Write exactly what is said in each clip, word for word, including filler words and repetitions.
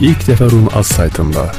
ilk defa Rum az saytında.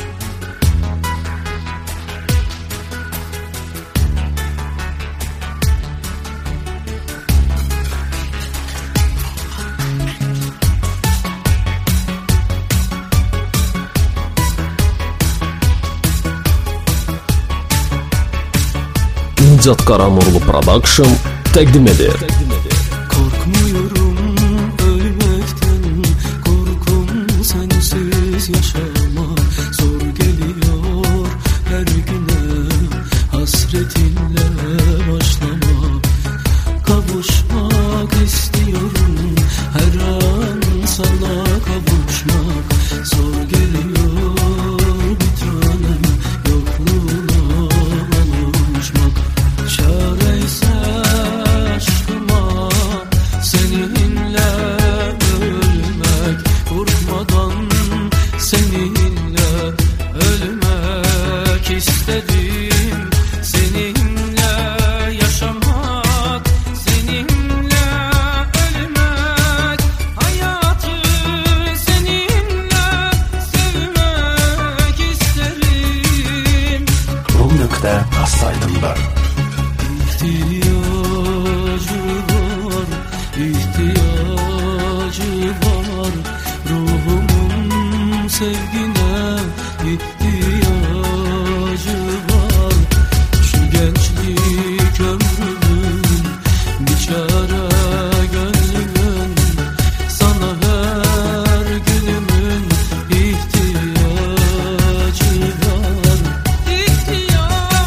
Nimzat Qaranurlu Production təqdim edir. Korkmuyorum ölmekten, korkum sensiz yaşama. Zor geliyor her güne, hasretinle başlama. Kavuşmak istiyorum, her an sana kavuşmak. Zor geliyor bir tanem, yokluğuna alışmak. Çareyse aşkıma seninle ölmek, korkmadan seninle ölmek istedim. Seninle yaşamak, seninle ölmek, hayatı seninle sevmek isterim. Rum nokta az saytında. İhtiyacı var, ihtiyacı var. Ruhumun sevgine ihtiyacı var. Şu gençlik ömrümün bir çare gönlümün, sana her günümün ihtiyacı var. İhtiyacı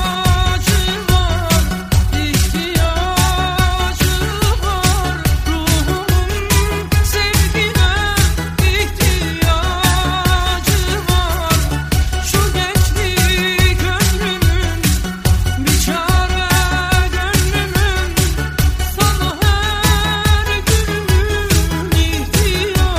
var, ihtiyacı var. Ruhumun sevgine ihtiyacı var. Şu gençlik ömrümün bir çare gönlümün, sana her günümün ihtiyacı var.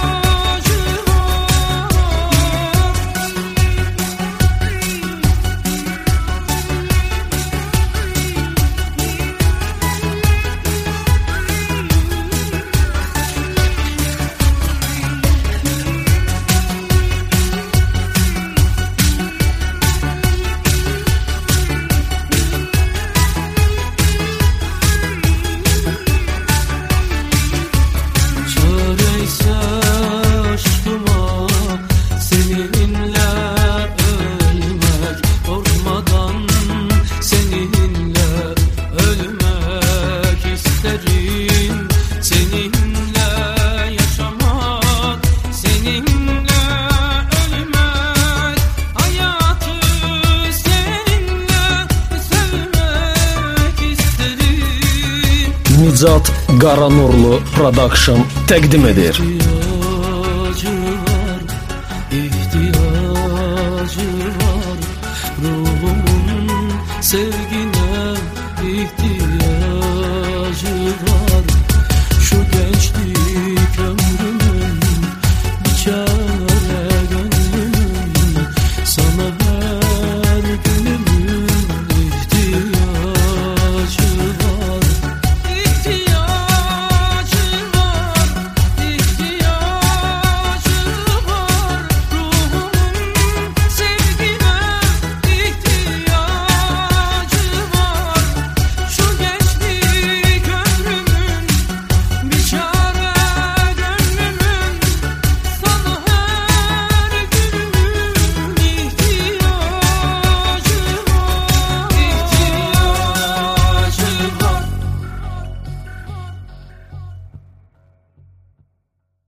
Çareyse aşkıma seninle ölmek, korkmadan seninle ölmek isterim. Seninle yaşamak, seninle ölmek, hayatı seninle sevmek isterim. Nimzat Qaranurlu Production təqdim edir. İhtiyacı var, ihtiyacı var. Ruhumun sevgi